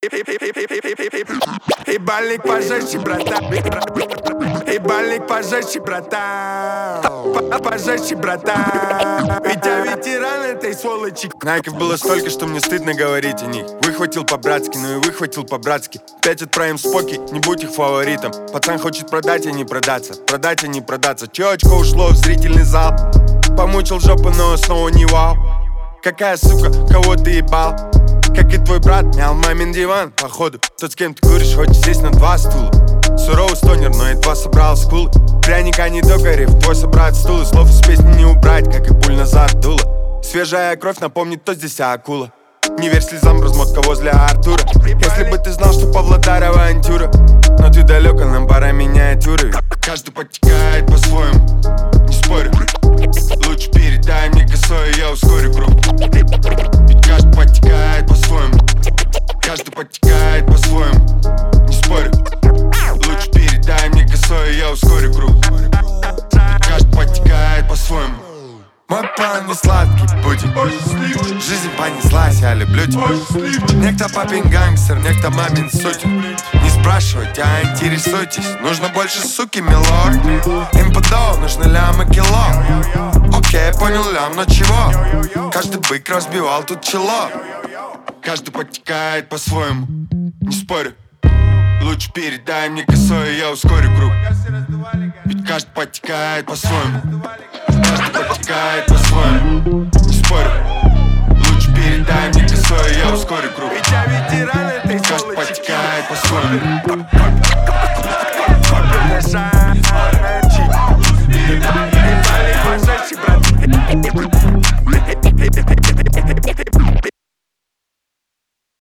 Ебальник пожестче, братан. Ебальник пожестче, братан. Пожестче, братан. Ведь я ветеран этой сволочи. Найков было столько, что мне стыдно говорить о них. Выхватил по-братски, ну и выхватил по-братски. 5 отправим споки, не будь их фаворитом. Пацан хочет продать, а не продаться. Продать, а не продаться. Чё очко ушло в зрительный зал? Помучил жопу, но снова не вау. Какая сука, кого ты ебал? Как и твой брат, мял мамин диван. Походу, тот, с кем ты куришь, хочет сесть на 2 стула. Суровый стонер, но едва собрал скулы. Пряника не докорев, твой собрат стул. И слов из песни не убрать, как и пуль назад дуло. Свежая кровь напомнит, кто здесь акула. Не верь слезам, размотка возле Артура. Если бы ты знал, что Павлодар авантюра. Но ты далек, а нам пора миниатюры. Каждый подтекает по-своему, не спорю. Лучше передай мне косой, я ускорю круг. Ведь каждый подтекает по-своему. Каждый подтекает по-своему, не спорю. Лучше передай мне косой, я ускорю круг. Ведь каждый подтекает по-своему. Мой план не сладкий путь. Жизнь понеслась, я люблю тебя. Некто папин гангстер, некто мамин сутин. Не спрашивайте, а интересуйтесь. Нужно больше суки, милорд. Им подол, нужны лямы кило. Окей, понял лям, но чего? Каждый бык разбивал тут чело. Каждый подтекает по-своему, не спорю. Лучше передай мне косой, я ускорю круг. Ведь каждый подтекает по-своему. Каждый подтекает по-своему, не спорю. Лучше передай мне косой, я ускорю круг.